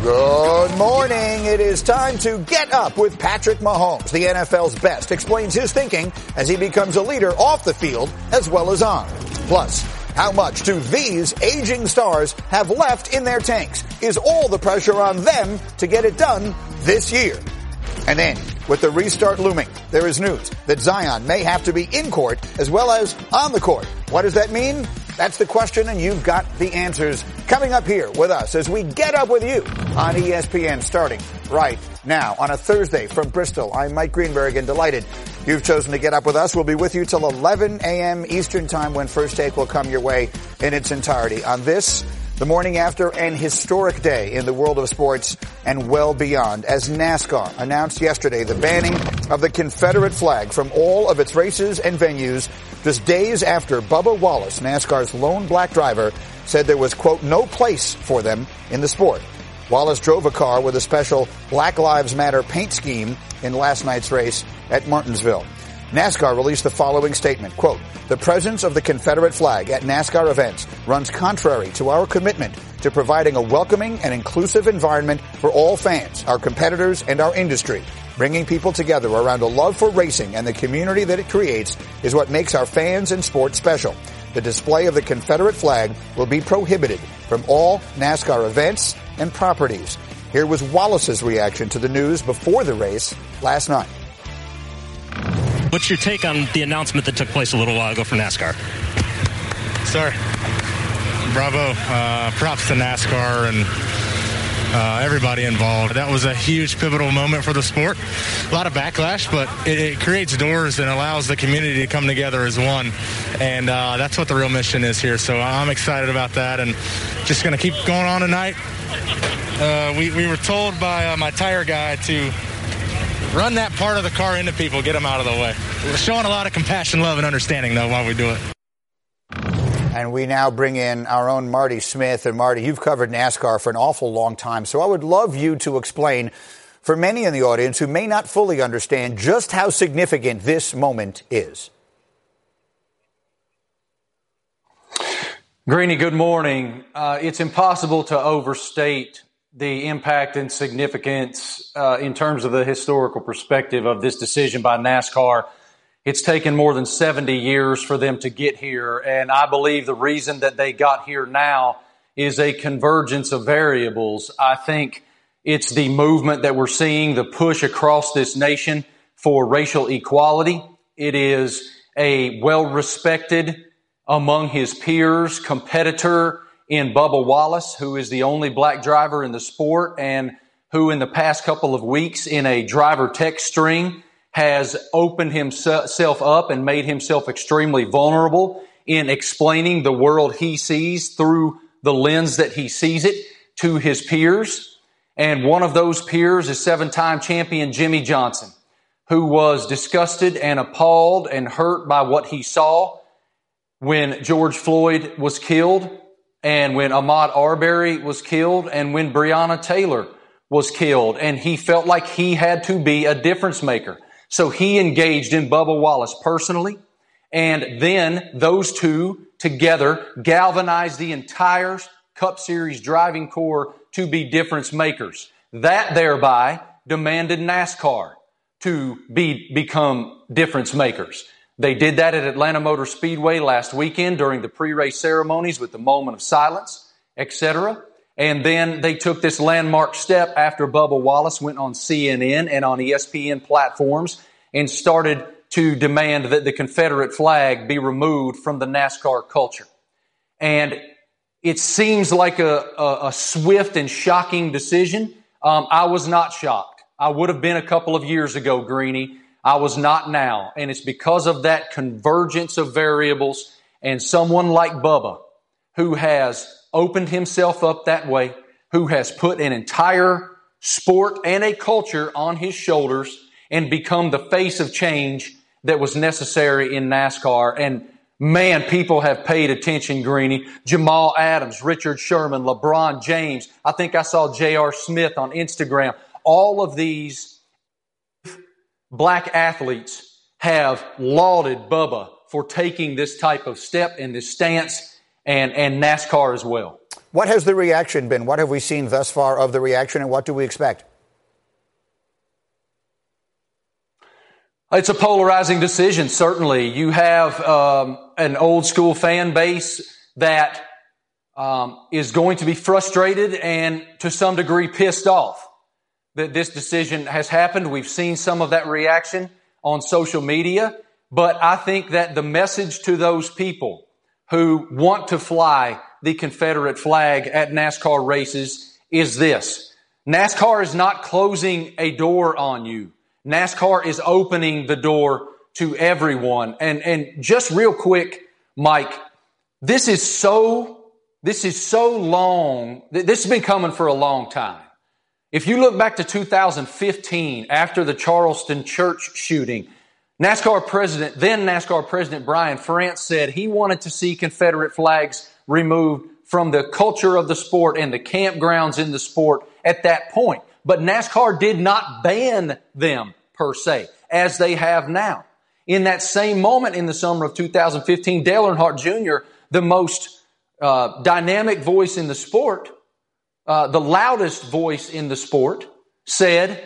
Good morning. It is time to get up with Patrick Mahomes. The NFL's best explains his thinking as he becomes a leader off the field as well as on. Plus, how much do these aging stars have left in their tanks? Is all the pressure on them to get it done this year? And then, with the restart looming, there is news that Zion may have to be in court as well as on the court. What does that mean? That's the question, and you've got the answers coming up here with us as we get up with you on ESPN starting right now on a Thursday from Bristol. I'm Mike Greenberg and delighted you've chosen to get up with us. We'll be with you till 11 a.m. Eastern Time when First Take will come your way in its entirety on this, the morning after an historic day in the world of sports and well beyond, as NASCAR announced yesterday the banning of the Confederate flag from all of its races and venues just days after Bubba Wallace, NASCAR's lone black driver, said there was, quote, no place for them in the sport. Wallace drove a car with a special Black Lives Matter paint scheme in last night's race at Martinsville. NASCAR released the following statement, quote, the presence of the Confederate flag at NASCAR events runs contrary to our commitment to providing a welcoming and inclusive environment for all fans, our competitors, and our industry. Bringing people together around a love for racing and the community that it creates is what makes our fans and sports special. The display of the Confederate flag will be prohibited from all NASCAR events and properties. Here was Wallace's reaction to the news before the race last night. What's your take on the announcement that took place a little while ago for NASCAR? Sir, bravo. Props to NASCAR and everybody involved. That was a huge pivotal moment for the sport. A lot of backlash, but it creates doors and allows the community to come together as one. And that's what the real mission is here. So I'm excited about that and just going to keep going on tonight. We were told by my tire guy to run that part of the car into people, get them out of the way. We're showing a lot of compassion, love, and understanding, though, while we do it. And we now bring in our own Marty Smith. And Marty, you've covered NASCAR for an awful long time, so I would love you to explain for many in the audience who may not fully understand just how significant this moment is. Greeny, good morning. It's impossible to overstate the impact and significance in terms of the historical perspective of this decision by NASCAR. It's taken more than 70 years for them to get here, and I believe the reason that they got here now is a convergence of variables. I think it's the movement that we're seeing, the push across this nation for racial equality. It is a well-respected among his peers competitor in Bubba Wallace, who is the only black driver in the sport and who in the past couple of weeks in a driver text string has opened himself up and made himself extremely vulnerable in explaining the world he sees through the lens that he sees it to his peers. And one of those peers is seven-time champion Jimmy Johnson, who was disgusted and appalled and hurt by what he saw when George Floyd was killed, and when Ahmaud Arbery was killed, and when Breonna Taylor was killed. And he felt like he had to be a difference maker. So he engaged in Bubba Wallace personally, and then those two together galvanized the entire Cup Series driving corps to be difference makers. That thereby demanded NASCAR to become difference makers. They did that at Atlanta Motor Speedway last weekend during the pre-race ceremonies with the moment of silence, etc. And then they took this landmark step after Bubba Wallace went on CNN and on ESPN platforms and started to demand that the Confederate flag be removed from the NASCAR culture. And it seems like a swift and shocking decision. I was not shocked. I would have been a couple of years ago, Greeny. I was not now. And it's because of that convergence of variables and someone like Bubba, who has opened himself up that way, who has put an entire sport and a culture on his shoulders and become the face of change that was necessary in NASCAR. And man, people have paid attention, Greeny. Jamal Adams, Richard Sherman, LeBron James. I think I saw J.R. Smith on Instagram. All of these black athletes have lauded Bubba for taking this type of step and this stance, and NASCAR as well. What has the reaction been? What have we seen thus far of the reaction, and what do we expect? It's a polarizing decision, certainly. You have an old school fan base that is going to be frustrated and to some degree pissed off that this decision has happened. We've seen some of that reaction on social media, but I think that the message to those people who want to fly the Confederate flag at NASCAR races is this: NASCAR is not closing a door on you. NASCAR is opening the door to everyone. And just real quick, Mike, this is so long. This has been coming for a long time. If you look back to 2015, after the Charleston church shooting, then NASCAR President Brian France said he wanted to see Confederate flags removed from the culture of the sport and the campgrounds in the sport at that point. But NASCAR did not ban them per se, as they have now. In that same moment in the summer of 2015, Dale Earnhardt Jr., the most dynamic voice in the sport, the loudest voice in the sport, said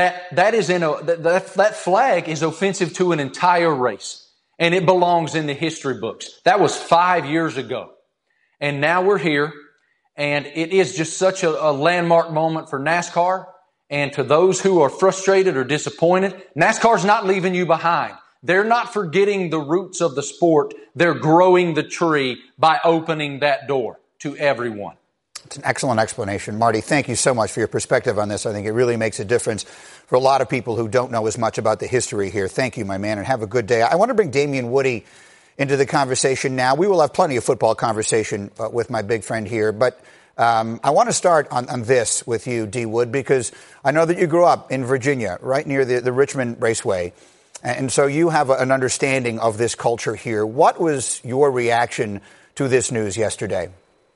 that flag is offensive to an entire race, and it belongs in the history books. That was 5 years ago. And now we're here, and it is just such a landmark moment for NASCAR. And to those who are frustrated or disappointed, NASCAR's not leaving you behind. They're not forgetting the roots of the sport. They're growing the tree by opening that door to everyone. It's an excellent explanation. Marty, thank you so much for your perspective on this. I think it really makes a difference for a lot of people who don't know as much about the history here. Thank you, my man, and have a good day. I want to bring Damien Woody into the conversation now. We will have plenty of football conversation with my big friend here, but I want to start on this with you, D. Wood, because I know that you grew up in Virginia, right near the Richmond Raceway, and so you have an understanding of this culture here. What was your reaction to this news yesterday?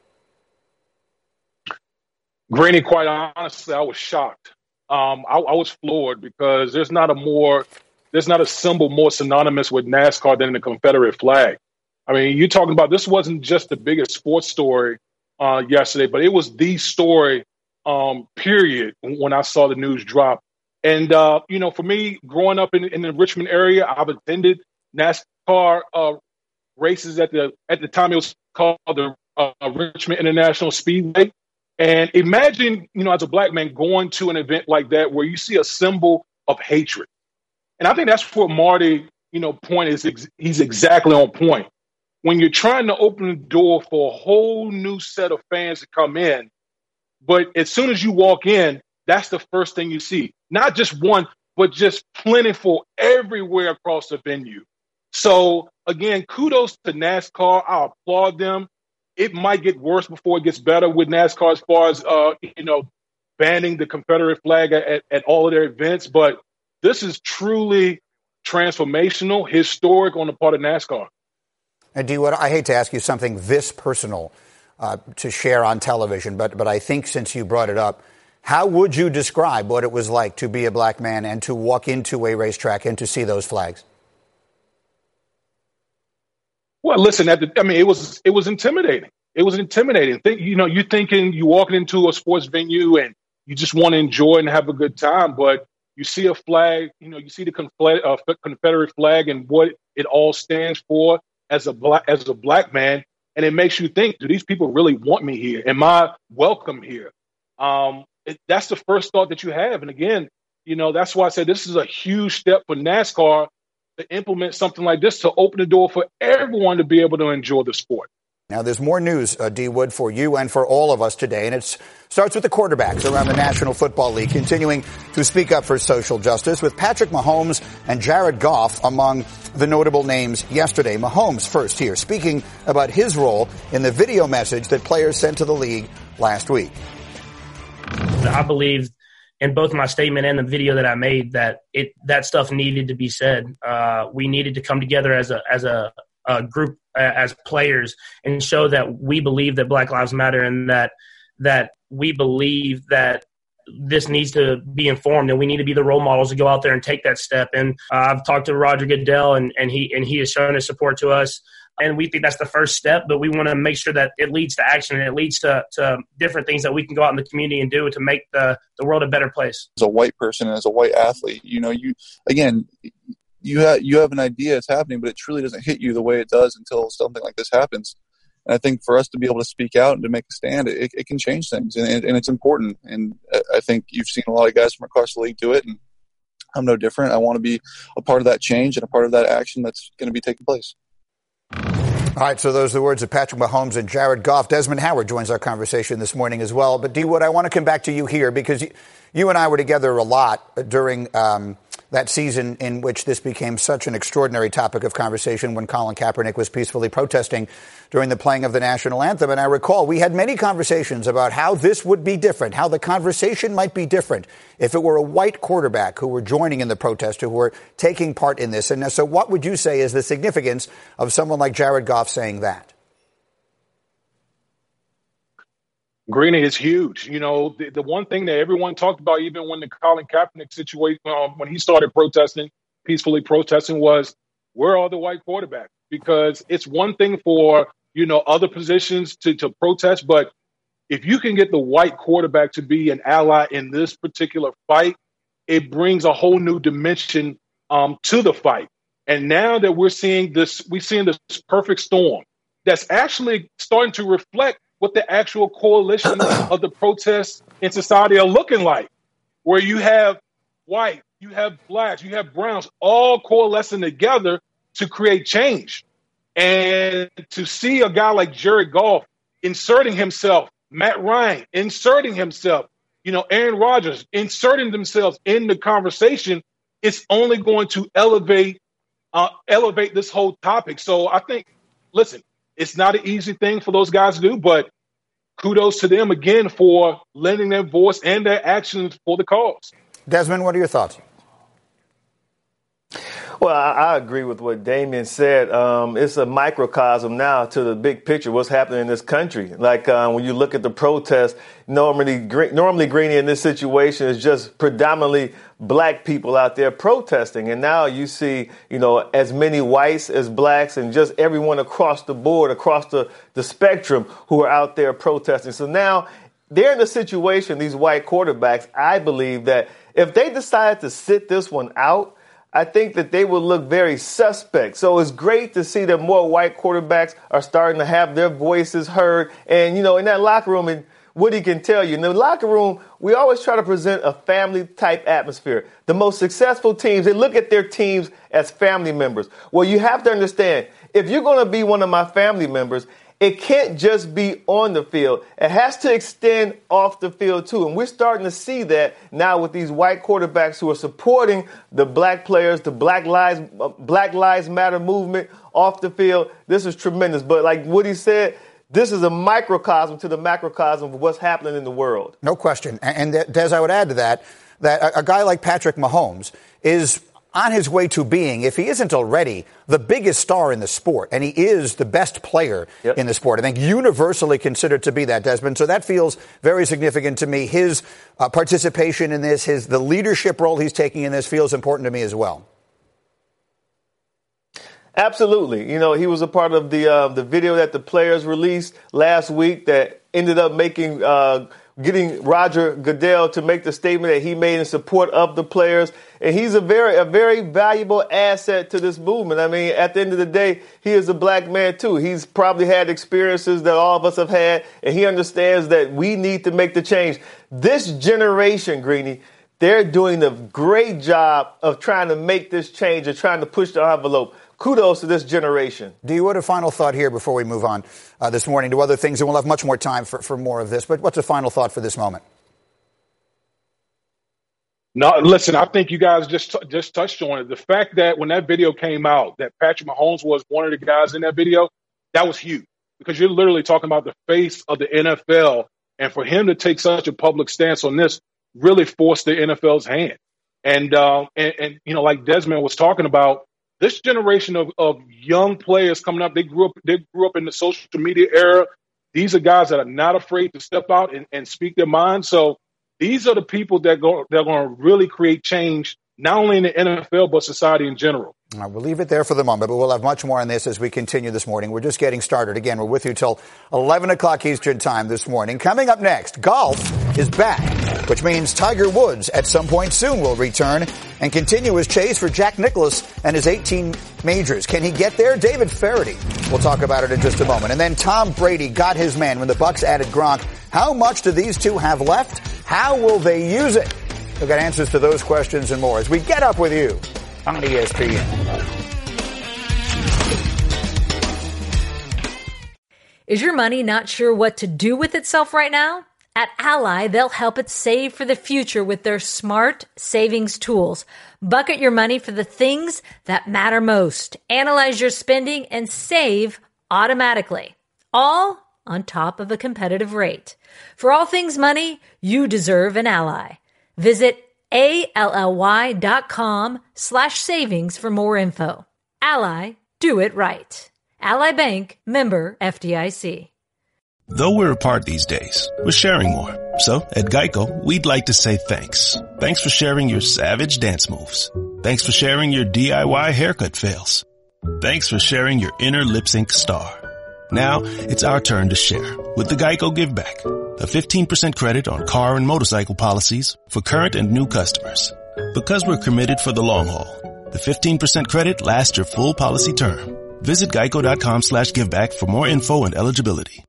Greeny, quite honestly, I was shocked. I was floored because there's not a symbol more synonymous with NASCAR than the Confederate flag. I mean, you're talking about, this wasn't just the biggest sports story yesterday, but it was the story, period, when I saw the news drop. And, for me, growing up in the Richmond area, I've attended NASCAR races at the time it was called the Richmond International Speedway. And imagine, as a black man going to an event like that where you see a symbol of hatred. And I think that's what Marty, point is. He's exactly on point. When you're trying to open the door for a whole new set of fans to come in, but as soon as you walk in, that's the first thing you see. Not just one, but just plentiful everywhere across the venue. So, again, kudos to NASCAR. I applaud them. It might get worse before it gets better with NASCAR as far as, banning the Confederate flag at all of their events. But this is truly transformational, historic on the part of NASCAR. And D. Wood, I hate to ask you something this personal to share on television, but I think since you brought it up, how would you describe what it was like to be a black man and to walk into a racetrack and to see those flags? Well, listen, it was intimidating. It was intimidating. You're thinking you're walking into a sports venue and you just want to enjoy and have a good time, but you see a flag, you see the Confederate flag and what it all stands for as a black man, and it makes you think, do these people really want me here? Am I welcome here? That's the first thought that you have. And again, that's why I said this is a huge step for NASCAR to implement something like this, to open the door for everyone to be able to enjoy the sport. Now, there's more news, D. Wood, for you and for all of us today, and it starts with the quarterbacks around the National Football League continuing to speak up for social justice, with Patrick Mahomes and Jared Goff among the notable names yesterday. Mahomes first here, speaking about his role in the video message that players sent to the league last week. I believe in both my statement and the video that I made that that stuff needed to be said. We needed to come together as a group, as players, and show that we believe that Black Lives Matter and that we believe that this needs to be informed and we need to be the role models to go out there and take that step. And I've talked to Roger Goodell and he has shown his support to us. and we think that's the first step, but we want to make sure that it leads to action and it leads to different things that we can go out in the community and do to make the world a better place. As a white person and as a white athlete, you have an idea it's happening, but it truly doesn't hit you the way it does until something like this happens. And I think for us to be able to speak out and to make a stand, it can change things, and it's important. And I think you've seen a lot of guys from across the league do it, and I'm no different. I want to be a part of that change and a part of that action that's going to be taking place. All right, so those are the words of Patrick Mahomes and Jared Goff. Desmond Howard joins our conversation this morning as well. But, D. Wood, I want to come back to you here because you and I were together a lot during that season in which this became such an extraordinary topic of conversation when Colin Kaepernick was peacefully protesting during the playing of the national anthem. And I recall we had many conversations about how this would be different, how the conversation might be different if it were a white quarterback who were joining in the protest, who were taking part in this. And so what would you say is the significance of someone like Jared Goff saying that? Greeny is huge. You know, the one thing that everyone talked about, even when the Colin Kaepernick situation, when he started protesting, peacefully protesting, was where are the white quarterbacks? Because it's one thing for, other positions to protest, but if you can get the white quarterback to be an ally in this particular fight, it brings a whole new dimension to the fight. And now that we're seeing this perfect storm that's actually starting to reflect what the actual coalition of the protests in society are looking like, where you have white, you have blacks, you have browns, all coalescing together to create change. And to see a guy like Jared Goff inserting himself, Matt Ryan inserting himself, Aaron Rodgers inserting themselves in the conversation, it's only going to elevate this whole topic. So I think, listen, it's not an easy thing for those guys to do, but kudos to them again for lending their voice and their actions for the cause. Desmond, what are your thoughts? Well, I agree with what Damian said. It's a microcosm now to the big picture, what's happening in this country. Like when you look at the protests, normally, Greeny, in this situation is just predominantly black people out there protesting. And now you see, as many whites as blacks and just everyone across the board, across the spectrum who are out there protesting. So now they're in a situation, these white quarterbacks, I believe that if they decide to sit this one out, I think that they will look very suspect. So it's great to see that more white quarterbacks are starting to have their voices heard. And, in that locker room, and Woody can tell you, in the locker room, we always try to present a family-type atmosphere. The most successful teams, they look at their teams as family members. Well, you have to understand, if you're going to be one of my family members, it can't just be on the field. It has to extend off the field, too. And we're starting to see that now with these white quarterbacks who are supporting the black players, the Black Lives Matter movement off the field. This is tremendous. But like Woody said, this is a microcosm to the macrocosm of what's happening in the world. No question. And Des, I would add to that a guy like Patrick Mahomes is on his way to being, if he isn't already, the biggest star in the sport, and he is the best player in the sport. I think universally considered to be that, Desmond. So that feels very significant to me. His participation in this, the leadership role he's taking in this feels important to me as well. Absolutely. He was a part of the video that the players released last week that ended up getting Roger Goodell to make the statement that he made in support of the players. And he's a very valuable asset to this movement. I mean, at the end of the day, he is a black man, too. He's probably had experiences that all of us have had, and he understands that we need to make the change. This generation, Greeny, they're doing a great job of trying to make this change and trying to push the envelope. Kudos to this generation. Do you want a final thought here before we move on this morning to other things? And we'll have much more time for more of this. But what's a final thought for this moment? No, listen, I think you guys just touched on it. The fact that when that video came out, that Patrick Mahomes was one of the guys in that video, that was huge. Because you're literally talking about the face of the NFL. And for him to take such a public stance on this really forced the NFL's hand. And like Desmond was talking about, this generation of young players coming up, they grew up in the social media era. These are guys that are not afraid to step out and speak their mind. So these are the people that are going to really create change, not only in the NFL, but society in general. All right, we'll leave it there for the moment, but we'll have much more on this as we continue this morning. We're just getting started. Again, we're with you till 11 o'clock Eastern time this morning. Coming up next, golf is back, which means Tiger Woods at some point soon will return and continue his chase for Jack Nicklaus and his 18 majors. Can he get there? David Feherty. We'll talk about it in just a moment. And then Tom Brady got his man when the Bucs added Gronk. How much do these two have left? How will they use it? We've got answers to those questions and more as we get up with you on ESPN. Is your money not sure what to do with itself right now? At Ally, they'll help it save for the future with their smart savings tools. Bucket your money for the things that matter most. Analyze your spending and save automatically. All on top of a competitive rate. For all things money, you deserve an Ally. Visit ALLY.com/savings for more info. Ally, do it right. Ally Bank, member FDIC. Though we're apart these days, we're sharing more. So at Geico, we'd like to say thanks. Thanks for sharing your savage dance moves. Thanks for sharing your DIY haircut fails. Thanks for sharing your inner lip sync star. Now it's our turn to share with the Geico Give Back. A 15% credit on car and motorcycle policies for current and new customers. Because we're committed for the long haul, the 15% credit lasts your full policy term. Visit geico.com/giveback for more info and eligibility.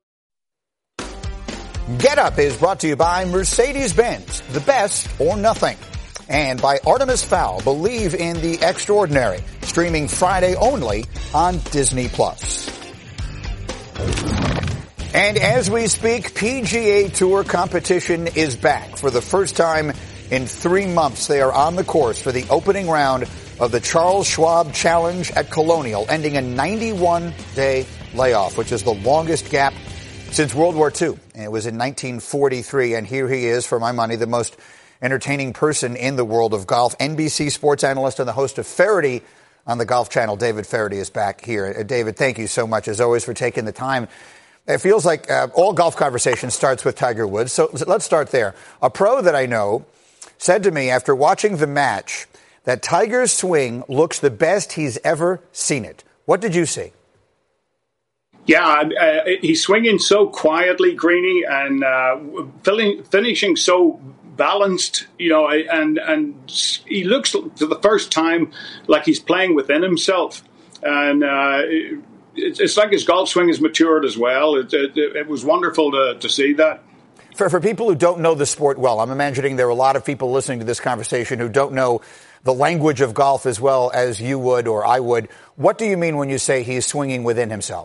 Get Up is brought to you by Mercedes-Benz, the best or nothing. And by Artemis Fowl, Believe in the Extraordinary, streaming Friday only on Disney+. And as we speak, PGA Tour competition is back. For the first time in 3 months, they are on the course for the opening round of the Charles Schwab Challenge at Colonial, ending a 91-day layoff, which is the longest gap since World War II. And it was in 1943, and here he is, for my money, the most entertaining person in the world of golf. NBC sports analyst and the host of Feherty on the Golf Channel. David Feherty is back here. David, thank you so much, as always, for taking the time. It feels like all golf conversation starts with Tiger Woods. So let's start there. A pro that I know said to me after watching the match that Tiger's swing looks the best he's ever seen it. What did you see? Yeah, he's swinging so quietly, Greeny, and finishing so balanced, and he looks for the first time like he's playing within himself. And it's like his golf swing has matured as well. It was wonderful to see that. For people who don't know the sport well, I'm imagining there are a lot of people listening to this conversation who don't know the language of golf as well as you would or I would. What do you mean when you say he's swinging within himself?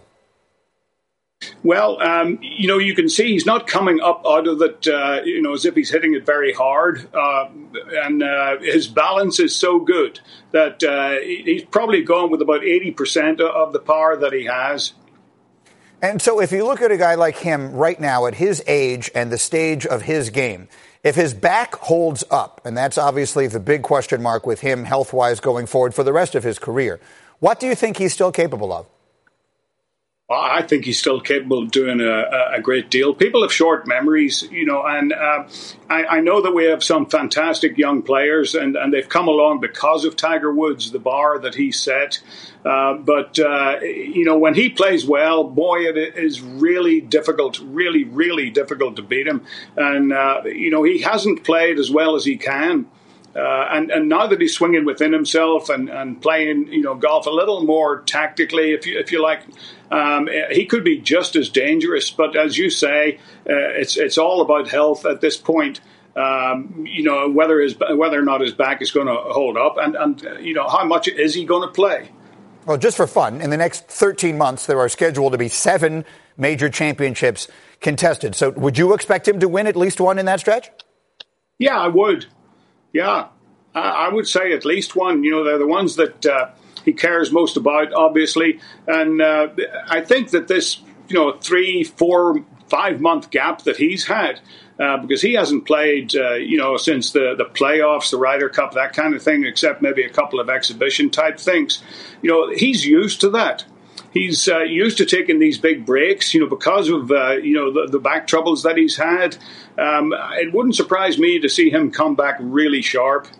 Well, you can see he's not coming up out of it, as if he's hitting it very hard. And his balance is so good that he's probably gone with about 80% of the power that he has. And so if you look at a guy like him right now at his age and the stage of his game, if his back holds up, and that's obviously the big question mark with him health-wise going forward for the rest of his career, what do you think he's still capable of? Well, I think he's still capable of doing a great deal. People have short memories, and I know that we have some fantastic young players, and they've come along because of Tiger Woods, the bar that he set. But when he plays well, boy, it is really difficult, really, really difficult to beat him. And, he hasn't played as well as he can. And now that he's swinging within himself and playing, golf a little more tactically, if you like, he could be just as dangerous. But as you say, it's all about health at this point. Whether or not his back is going to hold up, and how much is he going to play? Well, just for fun, in the next 13 months, there are scheduled to be 7 major championships contested. So, would you expect him to win at least one in that stretch? Yeah, I would. Yeah, I would say at least one. They're the ones that he cares most about, obviously. And I think that this, 3, 4, 5 month gap that he's had, because he hasn't played, since the playoffs, the Ryder Cup, that kind of thing, except maybe a couple of exhibition type things. He's used to that. He's used to taking these big breaks, because of, the back troubles that he's had. It wouldn't surprise me to see him come back really sharp.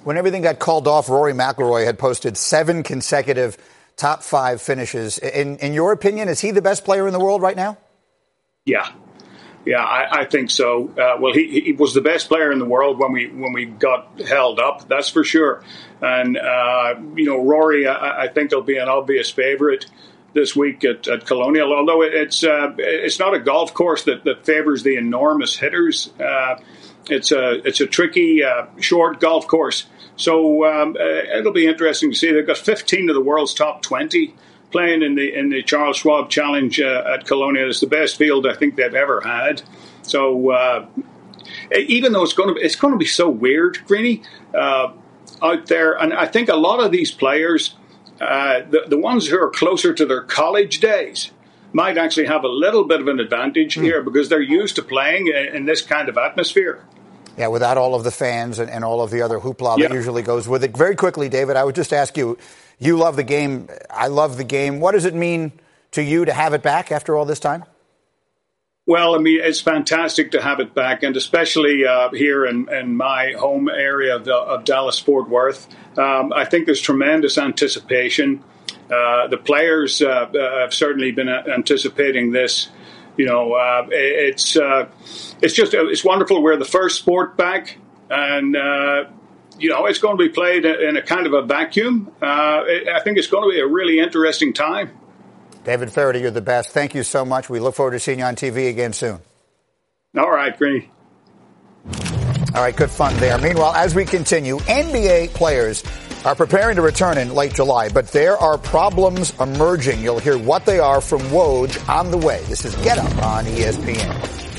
when everything got called off, Rory McIlroy had posted 7 consecutive top 5 finishes. In your opinion, is he the best player in the world right now? Yeah, I think so. Well, he was the best player in the world when we got held up. That's for sure. And Rory, I think he'll be an obvious favourite this week at Colonial. Although it's not a golf course that favours the enormous hitters. It's a tricky short golf course. So it'll be interesting to see. They've got 15 of the world's top 20 playing in the Charles Schwab Challenge at Colonial. It's the best field I think they've ever had. So even though it's going to be so weird, Greeny, out there, and I think a lot of these players, the ones who are closer to their college days, might actually have a little bit of an advantage here because they're used to playing in this kind of atmosphere. Yeah, without all of the fans and all of the other hoopla that usually goes with it. Very quickly, David, I would just ask you, you love the game. I love the game. What does it mean to you to have it back after all this time? Well, I mean, it's fantastic to have it back, and especially here in my home area of Dallas-Fort Worth. I think there's tremendous anticipation. The players have certainly been anticipating this. It's wonderful. We're the first sport back, and it's going to be played in a kind of a vacuum. I think it's going to be a really interesting time. David Feherty, you're the best. Thank you so much. We look forward to seeing you on TV again soon. All right, Greeny. All right, good fun there. Meanwhile, as we continue, NBA players are preparing to return in late July, but there are problems emerging. You'll hear what they are from Woj on the way. This is Get Up on ESPN.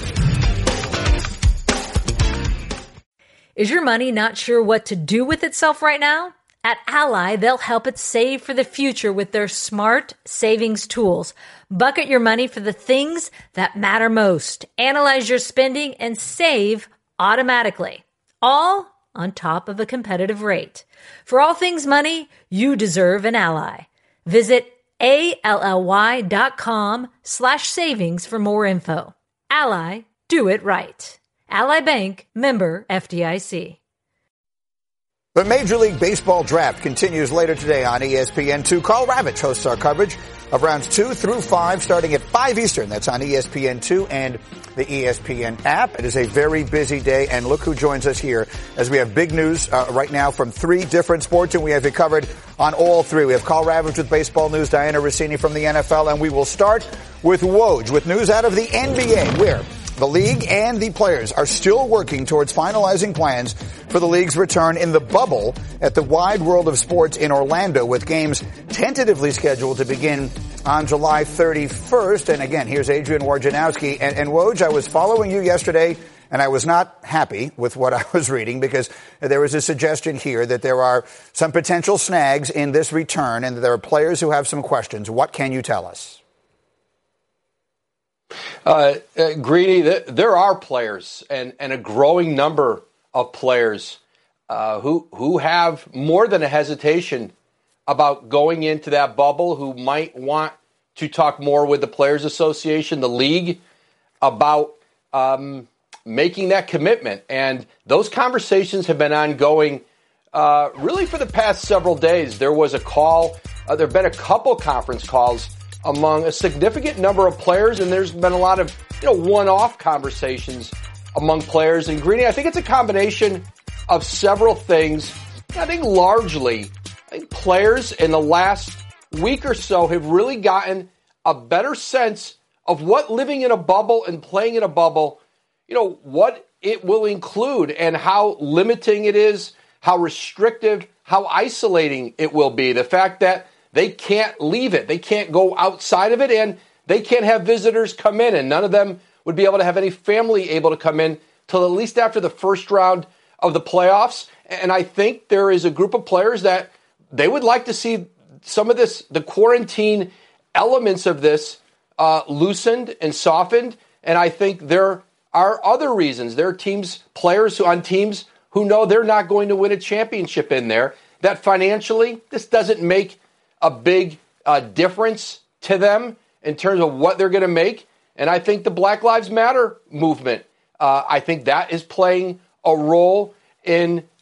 Is your money not sure what to do with itself right now? At Ally, they'll help it save for the future with their smart savings tools. Bucket your money for the things that matter most. Analyze your spending and save automatically. All on top of a competitive rate. For all things money, you deserve an Ally. Visit ALLY.com/savings for more info. Ally, do it right. Ally Bank, member FDIC. The Major League Baseball draft continues later today on ESPN2. Carl Ravitch hosts our coverage of rounds 2 through 5 starting at 5 Eastern. That's on ESPN2 and the ESPN app. It is a very busy day, and look who joins us here as we have big news right now from 3 different sports, and we have it covered on all 3. We have Carl Ravitch with baseball news, Diana Rossini from the NFL, and we will start with Woj with news out of the NBA, where the league and the players are still working towards finalizing plans for the league's return in the bubble at the Wide World of Sports in Orlando, with games tentatively scheduled to begin on July 31st. And again, here's Adrian Wojnarowski. And Woj, I was following you yesterday, and I was not happy with what I was reading because there was a suggestion here that there are some potential snags in this return and that there are players who have some questions. What can you tell us? Greeny, there are players and a growing number of players who have more than a hesitation about going into that bubble, who might want to talk more with the Players Association, the league, about making that commitment. And those conversations have been ongoing really for the past several days. There was a call, there have been a couple conference calls among a significant number of players, and there's been a lot of one-off conversations among players. And Greeny, I think it's a combination of several things. I think largely, players in the last week or so have really gotten a better sense of what living in a bubble and playing in a bubble, what it will include and how limiting it is, how restrictive, how isolating it will be. The fact that they can't leave it. They can't go outside of it, and they can't have visitors come in, and none of them would be able to have any family able to come in till at least after the first round of the playoffs. And I think there is a group of players that they would like to see some of this, the quarantine elements of this, loosened and softened. And I think there are other reasons. There are players on teams who know they're not going to win a championship in there, that financially this doesn't make a big difference to them in terms of what they're going to make. And I think the Black Lives Matter movement, I think that is playing a role in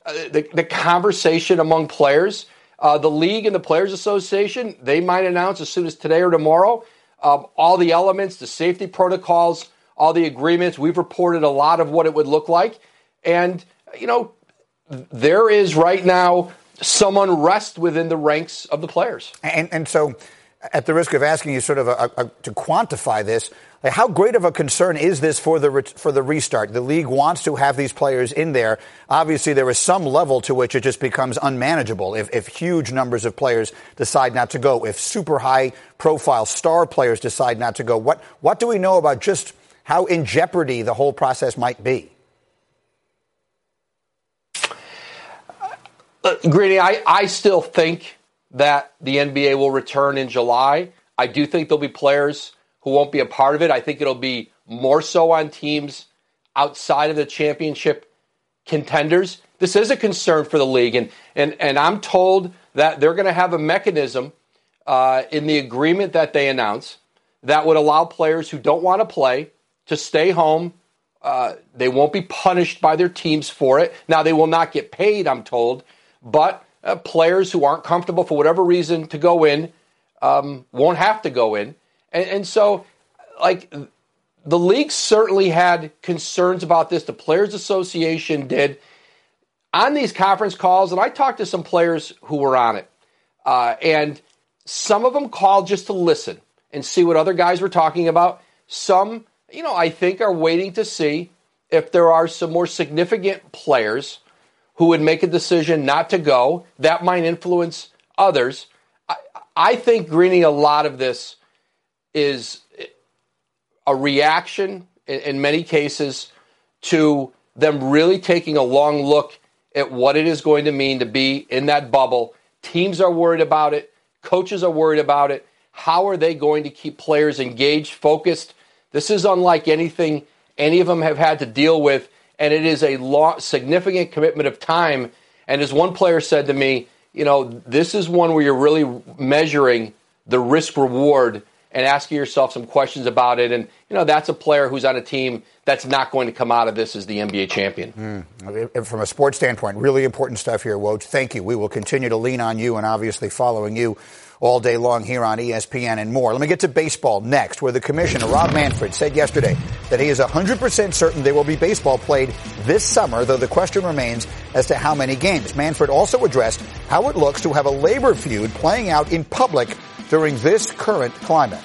the conversation among players. The league and the Players Association, they might announce as soon as today or tomorrow all the elements, the safety protocols, all the agreements. We've reported a lot of what it would look like. And, there is right now some unrest within the ranks of the players. And so, at the risk of asking you sort of to quantify this, how great of a concern is this for the restart? The league wants to have these players in there. Obviously, there is some level to which it just becomes unmanageable if huge numbers of players decide not to go, if super high-profile star players decide not to go. What do we know about just how in jeopardy the whole process might be? Greeny, I still think that the NBA will return in July. I do think there'll be players who won't be a part of it. I think it'll be more so on teams outside of the championship contenders. This is a concern for the league, and I'm told that they're going to have a mechanism in the agreement that they announce that would allow players who don't want to play to stay home. They won't be punished by their teams for it. Now, they will not get paid, I'm told, but players who aren't comfortable for whatever reason to go in won't have to go in. And so, the league certainly had concerns about this. The Players Association did. On these conference calls, and I talked to some players who were on it, and some of them called just to listen and see what other guys were talking about. Some, I think are waiting to see if there are some more significant players who would make a decision not to go. That might influence others. I think, Greeny, a lot of this is a reaction, in many cases, to them really taking a long look at what it is going to mean to be in that bubble. Teams are worried about it. Coaches are worried about it. How are they going to keep players engaged, focused? This is unlike anything any of them have had to deal with, and it is a significant commitment of time. And as one player said to me, this is one where you're really measuring the risk-reward and asking yourself some questions about it. And, that's a player who's on a team that's not going to come out of this as the NBA champion. From a sports standpoint, really important stuff here, Woj. Thank you. We will continue to lean on you and obviously following you all day long here on ESPN and more. Let me get to baseball next, where the commissioner, Rob Manfred, said yesterday that he is 100% certain there will be baseball played this summer, though the question remains as to how many games. Manfred also addressed how it looks to have a labor feud playing out in public during this current climate.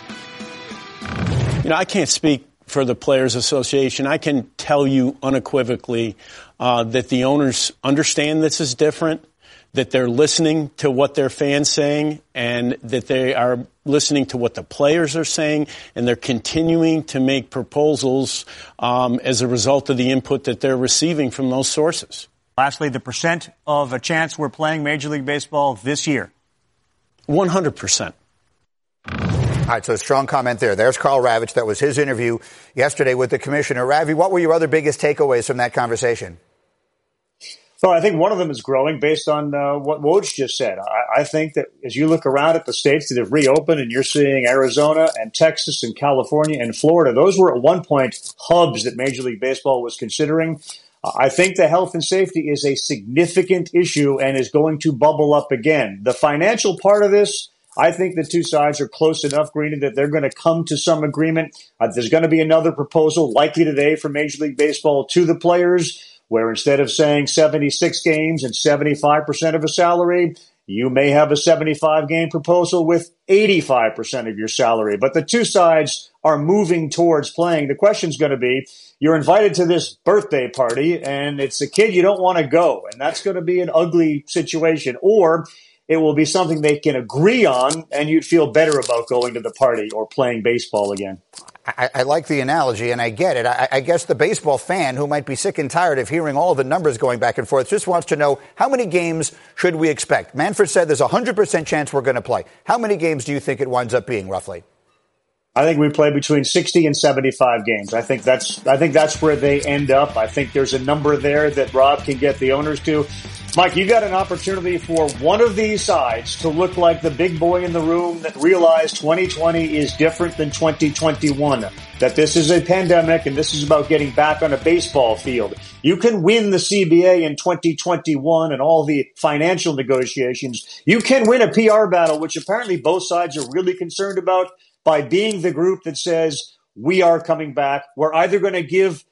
I can't speak for the Players Association. I can tell you unequivocally that the owners understand this is different, that they're listening to what their fans saying, and that they are listening to what the players are saying, and they're continuing to make proposals as a result of the input that they're receiving from those sources. Lastly, the percent of a chance we're playing Major League Baseball this year. 100%. All right, so a strong comment there. There's Karl Ravech. That was his interview yesterday with the commissioner. Ravi, what were your other biggest takeaways from that conversation? So I think one of them is growing based on what Woj just said. I think that as you look around at the states that have reopened, and you're seeing Arizona and Texas and California and Florida, those were at one point hubs that Major League Baseball was considering. I think the health and safety is a significant issue and is going to bubble up again. The financial part of this, I think the two sides are close enough, Greeny, that they're going to come to some agreement. There's going to be another proposal likely today from Major League Baseball to the players, where instead of saying 76 games and 75% of a salary, you may have a 75-game proposal with 85% of your salary. But the two sides are moving towards playing. The question's going to be, you're invited to this birthday party, and it's a kid you don't want to go, and that's going to be an ugly situation. Or it will be something they can agree on, and you'd feel better about going to the party or playing baseball again. I like the analogy, and I get it. I guess the baseball fan who might be sick and tired of hearing all of the numbers going back and forth just wants to know, how many games should we expect? Manfred said there's a 100% chance we're going to play. How many games do you think it winds up being, roughly? I think we play between 60 and 75 games. I think that's where they end up. I think there's a number there that Rob can get the owners to. Mike, you got an opportunity for one of these sides to look like the big boy in the room that realized 2020 is different than 2021, that this is a pandemic and this is about getting back on a baseball field. You can win the CBA in 2021 and all the financial negotiations. You can win a PR battle, which apparently both sides are really concerned about, by being the group that says, we are coming back. We're either going to give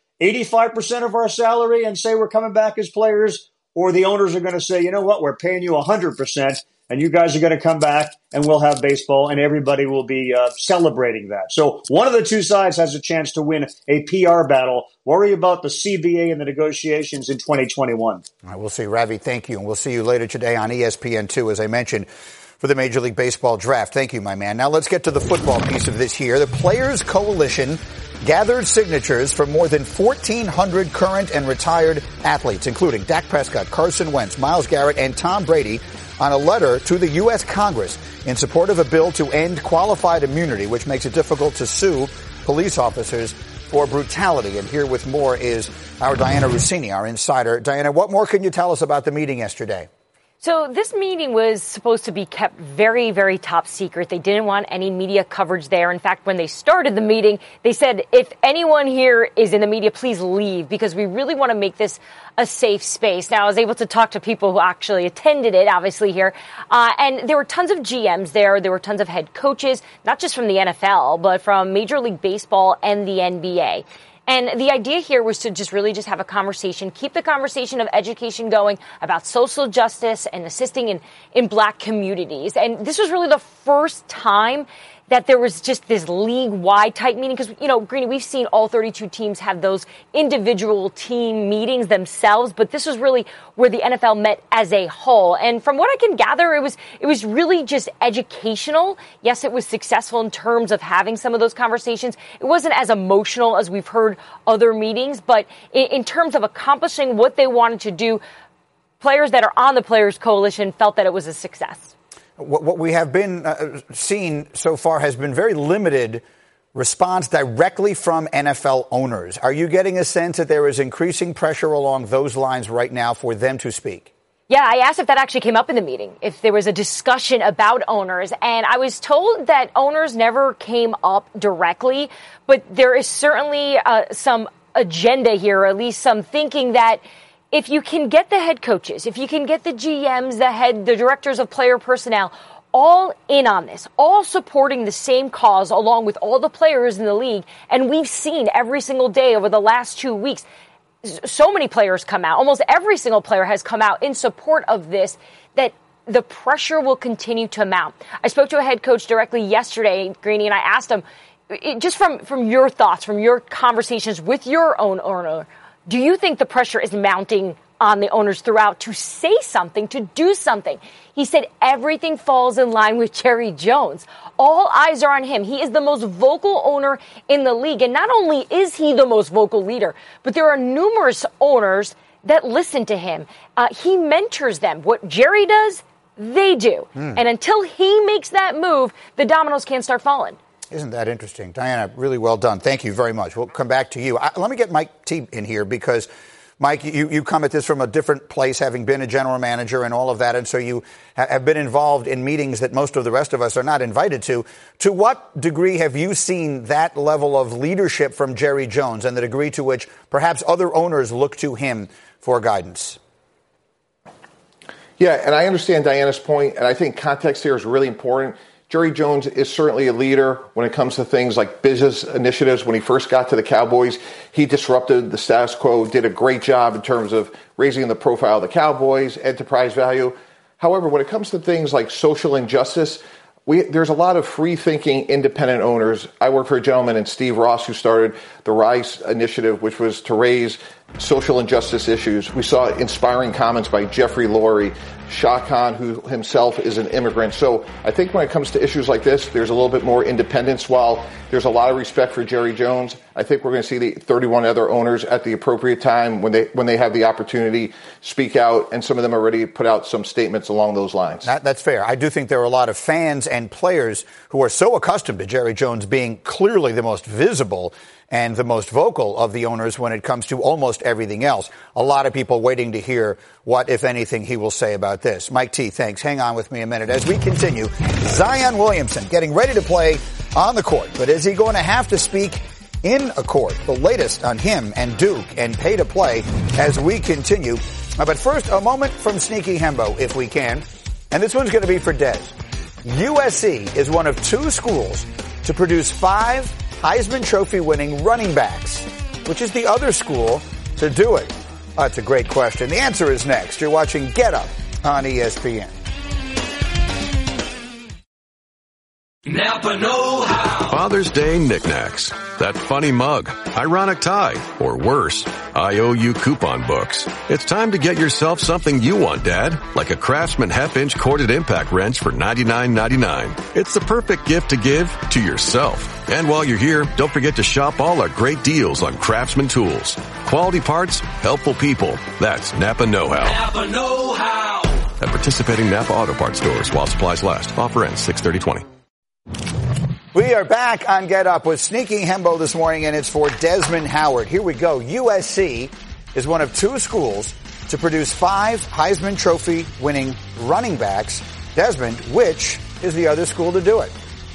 85% of our salary and say we're coming back as players, or the owners are going to say, you know what, we're paying you 100%, and you guys are going to come back, and we'll have baseball, and everybody will be celebrating that. So one of the two sides has a chance to win a PR battle. Worry about the CBA and the negotiations in 2021. All right, we'll see. Ravi, thank you, and we'll see you later today on ESPN2, as I mentioned, for the Major League Baseball draft. Thank you, my man. Now let's get to the football piece of this here. The Players Coalition gathered signatures from more than 1,400 current and retired athletes, including Dak Prescott, Carson Wentz, Myles Garrett, and Tom Brady, on a letter to the U.S. Congress in support of a bill to end qualified immunity, which makes it difficult to sue police officers for brutality. And here with more is our Diana Rossini, our insider. Diana, what more can you tell us about the meeting yesterday? So this meeting was supposed to be kept very, very top secret. They didn't want any media coverage there. In fact, when they started the meeting, they said, if anyone here is in the media, please leave, because we really want to make this a safe space. Now, I was able to talk to people who actually attended it, obviously, here. And there were tons of GMs there. There were tons of head coaches, not just from the NFL, but from Major League Baseball and the NBA. And the idea here was to just have a conversation, keep the conversation of education going about social justice and assisting in black communities. And this was really the first time that there was just this league-wide type meeting. Because, Greeny, we've seen all 32 teams have those individual team meetings themselves, but this was really where the NFL met as a whole. And from what I can gather, it was really just educational. Yes, it was successful in terms of having some of those conversations. It wasn't as emotional as we've heard other meetings, but in terms of accomplishing what they wanted to do, players that are on the Players Coalition felt that it was a success. What we have been seeing so far has been very limited response directly from NFL owners. Are you getting a sense that there is increasing pressure along those lines right now for them to speak? Yeah, I asked if that actually came up in the meeting, if there was a discussion about owners, and I was told that owners never came up directly, but there is certainly some agenda here, or at least some thinking that if you can get the head coaches, if you can get the GMs, the directors of player personnel, all in on this, all supporting the same cause along with all the players in the league, and we've seen every single day over the last 2 weeks, so many players come out, almost every single player has come out in support of this, that the pressure will continue to mount. I spoke to a head coach directly yesterday, Greeny, and I asked him, just from your thoughts, from your conversations with your own owner, do you think the pressure is mounting on the owners throughout to say something, to do something? He said everything falls in line with Jerry Jones. All eyes are on him. He is the most vocal owner in the league. And not only is he the most vocal leader, but there are numerous owners that listen to him. He mentors them. What Jerry does, they do. And until he makes that move, the dominoes can't start falling. Isn't that interesting? Diana, really well done. Thank you very much. We'll come back to you. Let me get Mike T in here because, Mike, you come at this from a different place, having been a general manager and all of that, and so you have been involved in meetings that most of the rest of us are not invited to. To what degree have you seen that level of leadership from Jerry Jones and the degree to which perhaps other owners look to him for guidance? Yeah, and I understand Diana's point, and I think context here is really important. Jerry Jones is certainly a leader when it comes to things like business initiatives. When he first got to the Cowboys, he disrupted the status quo, did a great job in terms of raising the profile of the Cowboys, enterprise value. However, when it comes to things like social injustice, there's a lot of free-thinking independent owners. I work for a gentleman in Steve Ross who started the RISE initiative, which was to raise social injustice issues. We saw inspiring comments by Jeffrey Lurie, Shah Khan, who himself is an immigrant. So I think when it comes to issues like this, there's a little bit more independence. While there's a lot of respect for Jerry Jones, I think we're going to see the 31 other owners at the appropriate time when they have the opportunity speak out, and some of them already put out some statements along those lines. That's fair. I do think there are a lot of fans and players who are so accustomed to Jerry Jones being clearly the most visible and the most vocal of the owners when it comes to almost everything else. A lot of people waiting to hear what, if anything, he will say about this. Mike T, thanks. Hang on with me a minute. As we continue, Zion Williamson getting ready to play on the court. But is he going to have to speak in a court? The latest on him and Duke and pay to play as we continue. But first, a moment from Sneaky Hembo, if we can. And this one's going to be for Des. USC is one of 2 schools to produce 5 Heisman Trophy winning running backs. Which is the other school to do it? That's a great question. The answer is next. You're watching Get Up on ESPN. Napa know-how. Father's Day knickknacks. That funny mug, ironic tie, or worse, IOU coupon books. It's time to get yourself something you want, Dad, like a Craftsman half-inch corded impact wrench for $99.99. It's the perfect gift to give to yourself. And while you're here, don't forget to shop all our great deals on Craftsman tools. Quality parts, helpful people. That's Napa know-how. Napa know-how. At participating Napa Auto Parts stores while supplies last. Offer ends 6/30/20. We are back on Get Up with Sneaky Hembo this morning, and it's for Desmond Howard. Here we go. USC is one of 2 schools to produce 5 Heisman Trophy winning running backs. Desmond, which is the other school to do it?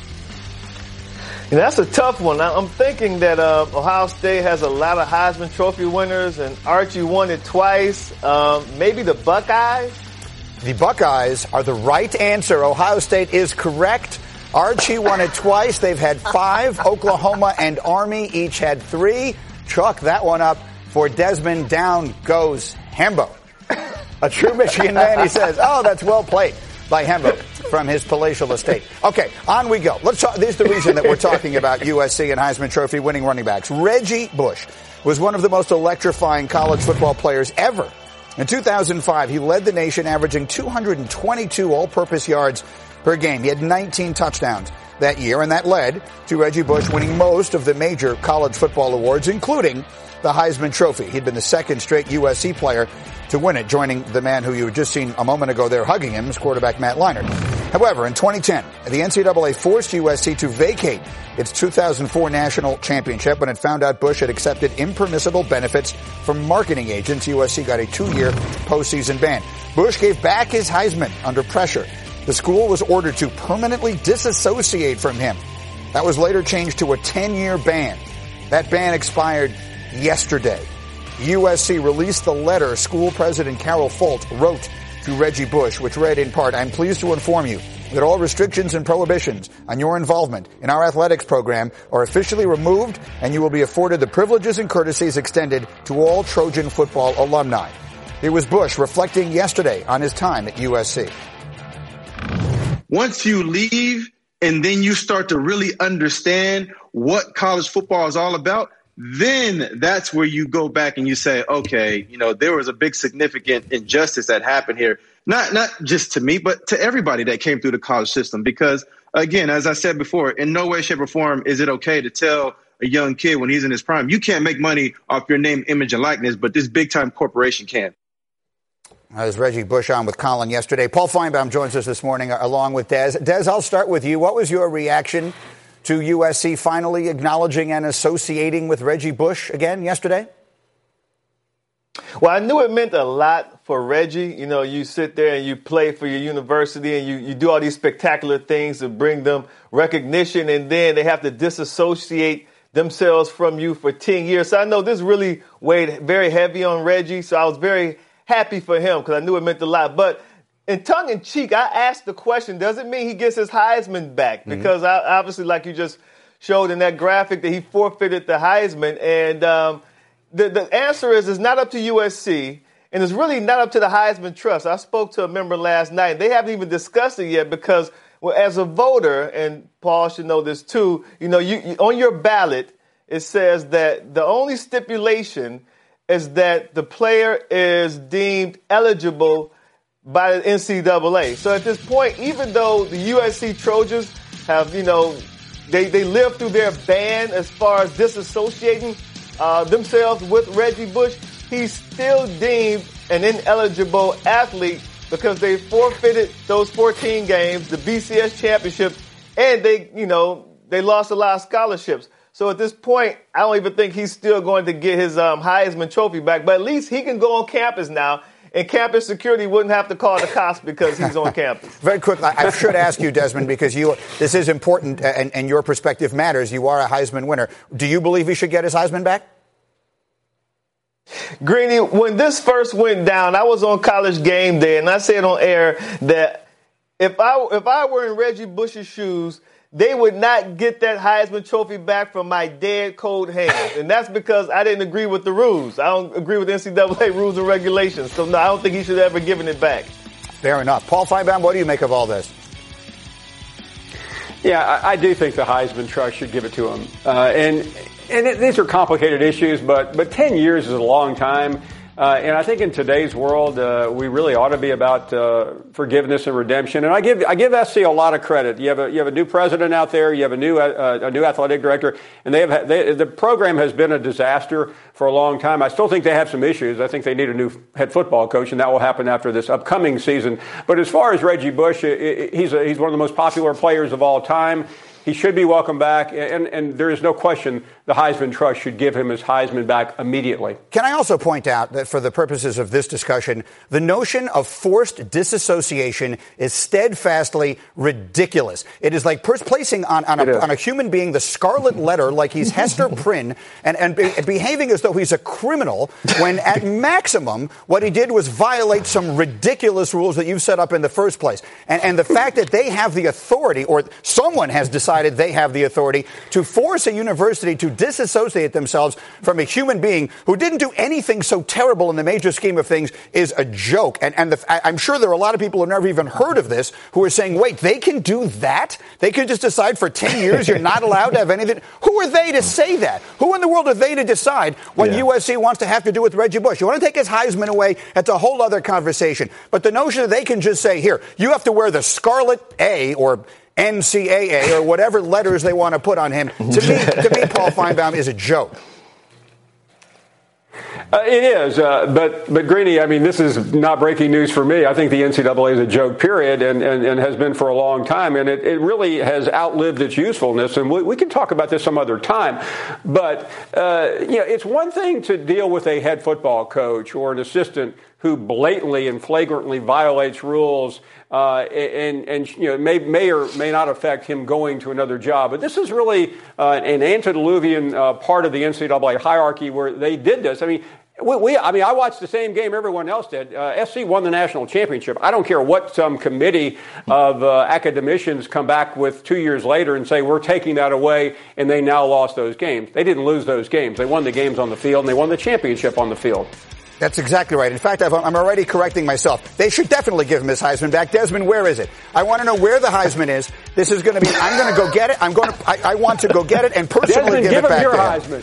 And that's a tough one. I'm thinking that Ohio State has a lot of Heisman Trophy winners, and Archie won it twice. Maybe the Buckeyes? The Buckeyes are the right answer. Ohio State is correct. Archie won it twice. They've had 5. Oklahoma and Army each had 3. Chalk that one up for Desmond. Down goes Hembo. A true Michigan man, he says. Oh, that's well played by Hembo from his palatial estate. Okay, on we go. Let's talk. This is the reason that we're talking about USC and Heisman Trophy winning running backs. Reggie Bush was one of the most electrifying college football players ever. In 2005, he led the nation, averaging 222 all-purpose yards per game. He had 19 touchdowns that year, and that led to Reggie Bush winning most of the major college football awards, including the Heisman Trophy. He'd been the second straight USC player to win it, joining the man who you had just seen a moment ago there hugging him, as quarterback Matt Leinart. However, in 2010, the NCAA forced USC to vacate its 2004 national championship when it found out Bush had accepted impermissible benefits from marketing agents. USC got a 2-year postseason ban. Bush gave back his Heisman under pressure. The school was ordered to permanently disassociate from him. That was later changed to a 10-year ban. That ban expired yesterday. USC released the letter school president Carol Folt wrote to Reggie Bush, which read in part, "I'm pleased to inform you that all restrictions and prohibitions on your involvement in our athletics program are officially removed, and you will be afforded the privileges and courtesies extended to all Trojan football alumni." It was Bush reflecting yesterday on his time at USC. Once you leave and then you start to really understand what college football is all about, then that's where you go back and you say, okay, there was a big significant injustice that happened here. Not just to me, but to everybody that came through the college system. Because, again, as I said before, in no way, shape, or form is it okay to tell a young kid when he's in his prime, you can't make money off your name, image, and likeness, but this big-time corporation can. As Reggie Bush on with Colin yesterday. Paul Feinbaum joins us this morning along with Des. Des, I'll start with you. What was your reaction to USC finally acknowledging and associating with Reggie Bush again yesterday? Well, I knew it meant a lot for Reggie. You sit there and you play for your university and you do all these spectacular things to bring them recognition, and then they have to disassociate themselves from you for 10 years. So I know this really weighed very heavy on Reggie, so I was very happy for him because I knew it meant a lot. But in tongue in cheek, I asked the question, does it mean he gets his Heisman back? Because obviously, like you just showed in that graphic, that he forfeited the Heisman. And the answer is it's not up to USC, and it's really not up to the Heisman Trust. I spoke to a member last night, and they haven't even discussed it yet because, well, as a voter, and Paul should know this too, you on your ballot, it says that the only stipulation is that the player is deemed eligible by the NCAA. So at this point, even though the USC Trojans have, they lived through their ban as far as disassociating themselves with Reggie Bush, he's still deemed an ineligible athlete because they forfeited those 14 games, the BCS championship, and they lost a lot of scholarships. So at this point, I don't even think he's still going to get his Heisman Trophy back. But at least he can go on campus now, and campus security wouldn't have to call the cops because he's on campus. Very quickly, I should ask you, Desmond, because this is important and your perspective matters. You are a Heisman winner. Do you believe he should get his Heisman back? Greeny, when this first went down, I was on College Game Day, and I said on air that if I were in Reggie Bush's shoes, they would not get that Heisman Trophy back from my dead cold hands. And that's because I didn't agree with the rules. I don't agree with NCAA rules and regulations. So, no, I don't think he should have ever given it back. Fair enough. Paul Feinbaum, what do you make of all this? Yeah, I do think the Heisman Trust should give it to him. These are complicated issues, but 10 years is a long time. And I think in today's world, we really ought to be about forgiveness and redemption. And I give SC a lot of credit. You have a new president out there. You have a new athletic director, and the program has been a disaster for a long time. I still think they have some issues. I think they need a new head football coach, and that will happen after this upcoming season. But as far as Reggie Bush, he's one of the most popular players of all time. He should be welcome back, and there is no question the Heisman Trust should give him his Heisman back immediately. Can I also point out that for the purposes of this discussion, the notion of forced disassociation is steadfastly ridiculous. It is like placing on a human being the scarlet letter like he's Hester Prynne and behaving as though he's a criminal when at maximum what he did was violate some ridiculous rules that you've set up in the first place. And the fact that they have the authority, or someone has decided they have the authority to force a university to disassociate themselves from a human being who didn't do anything so terrible in the major scheme of things is a joke. And I'm sure there are a lot of people who have never even heard of this who are saying, wait, they can do that? They can just decide for 10 years you're not allowed to have anything? Who are they to say that? Who in the world are they to decide what USC wants to have to do with Reggie Bush? You want to take his Heisman away? That's a whole other conversation. But the notion that they can just say, here, you have to wear the Scarlet A or NCAA or whatever letters they want to put on him, to me, Paul Feinbaum, is a joke. It is, but Greeny, I mean, this is not breaking news for me. I think the NCAA is a joke, period, and has been for a long time, and it really has outlived its usefulness. And we can talk about this some other time. But it's one thing to deal with a head football coach or an assistant who blatantly and flagrantly violates rules, and may or may not affect him going to another job. But this is really an antediluvian part of the NCAA hierarchy where they did this. I mean, I watched the same game everyone else did. SC won the national championship. I don't care what some committee of academicians come back with 2 years later and say, we're taking that away, and they now lost those games. They didn't lose those games. They won the games on the field, and they won the championship on the field. That's exactly right. In fact, I'm already correcting myself. They should definitely give him his Heisman back. Desmond, where is it? I want to know where the Heisman is. This is going to be, I'm going to go get it. I want to go get it and personally Desmond, give it back your to Heisman.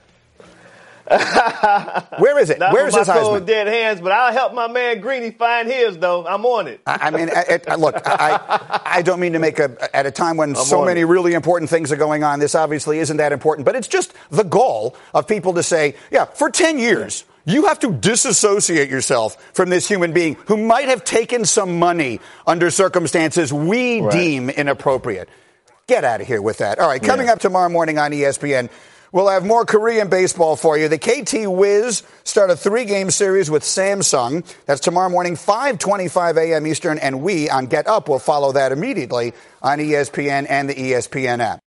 him. Where is it? Where's his Heisman? Dead hands, but I'll help my man Greeny find his, though. I'm on it. I mean, look, I don't mean to make at a time when so many really important things are going on, this obviously isn't that important, but it's just the gall of people to say, for 10 years, you have to disassociate yourself from this human being who might have taken some money under circumstances we deem inappropriate. Get out of here with that. All right, coming up tomorrow morning on ESPN, we'll have more Korean baseball for you. The KT Wiz start a 3-game series with Samsung. That's tomorrow morning, 5:25 a.m. Eastern, and we on Get Up will follow that immediately on ESPN and the ESPN app.